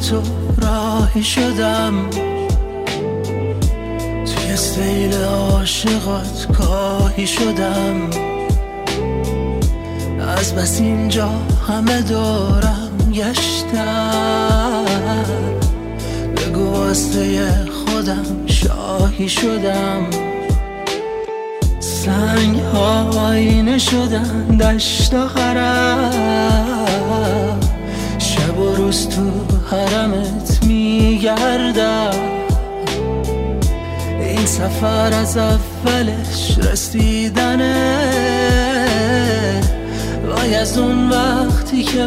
تو راهی شدم، توی سیل عاشقات کاهی شدم. از بس اینجا همه دورم گشتم، بگو واسه خودم شاهی شدم. سنگ ها آینه شدن دشت و حرم، شب و روز تو حرمت میگردم. این سفر از اولش رسیدنه، وای از اون وقتی که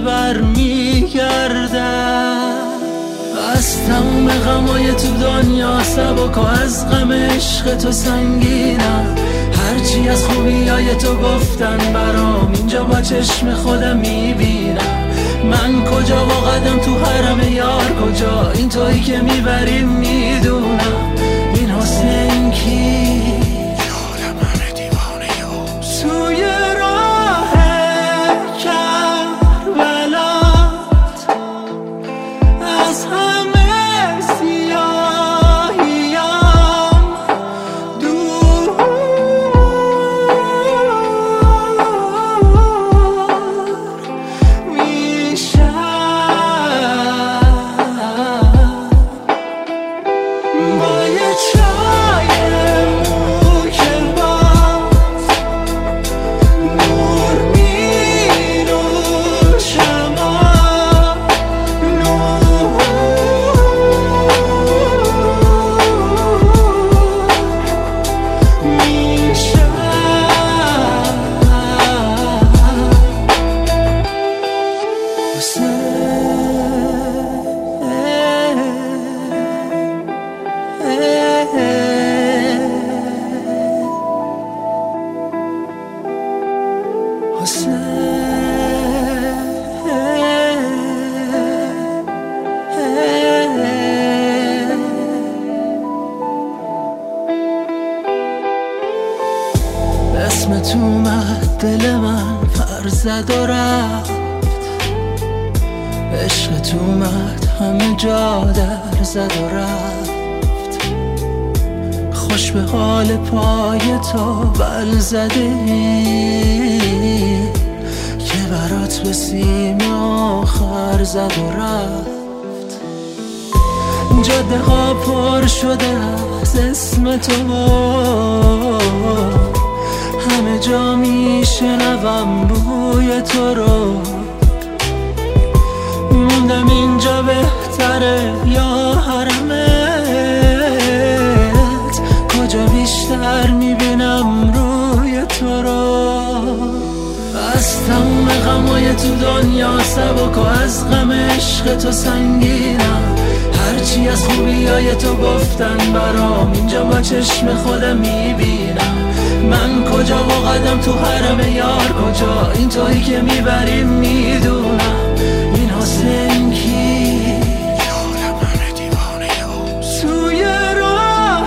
برمیگردم. از تموم غمای تو دنیا سبک و از غم عشق تو سنگینم. هرچی از خوبیای تو گفتن برام اینجا با چشم خودم میبینم. من کجا و قدم تو حرم یار کجا، این تویی که میبریم میدونم. این حسین کی یادم همه دیوانه یوز توی راه کربلات، از همه سیاهیم دور میشم. با یه چای موک باز نور می‌نوشم، نور میشم. اسم تو اومد دل من پر زد و رفت، عشق تو اومد همه جا در زد و رفت. خوش به حال پای تو بل زده ای که برات به سیم آخر زد و رفت. جاده ها پر شده از اسم تو، همه جا میشنوم بوی تو رو. موندم اینجا بهتره یا حرمت، کجا بیشتر میبینم روی تو رو. از تموم غمای تو دنیا سبک و از غم عشق تو سنگینم. هرچی از خوبیای تو گفتن برام اینجا با چشم خودم میبینم. من کجا و قدم تو حرم یار کجا، این تویی که میبریم میدونم. این حسین کی یادم همه دیوانه یوز توی راه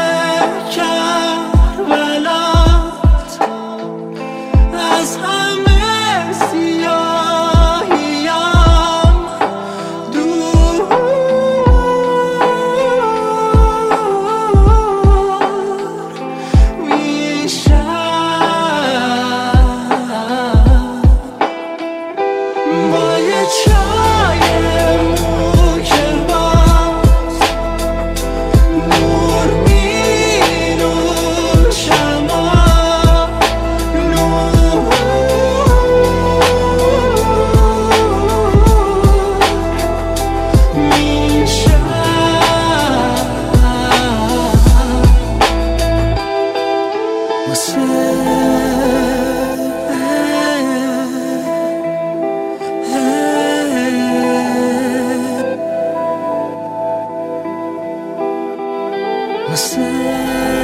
کربلات، از همه سیاهیم دور میشم. با یه چای موک باز نور می‌نوشم، نور میشم. واسه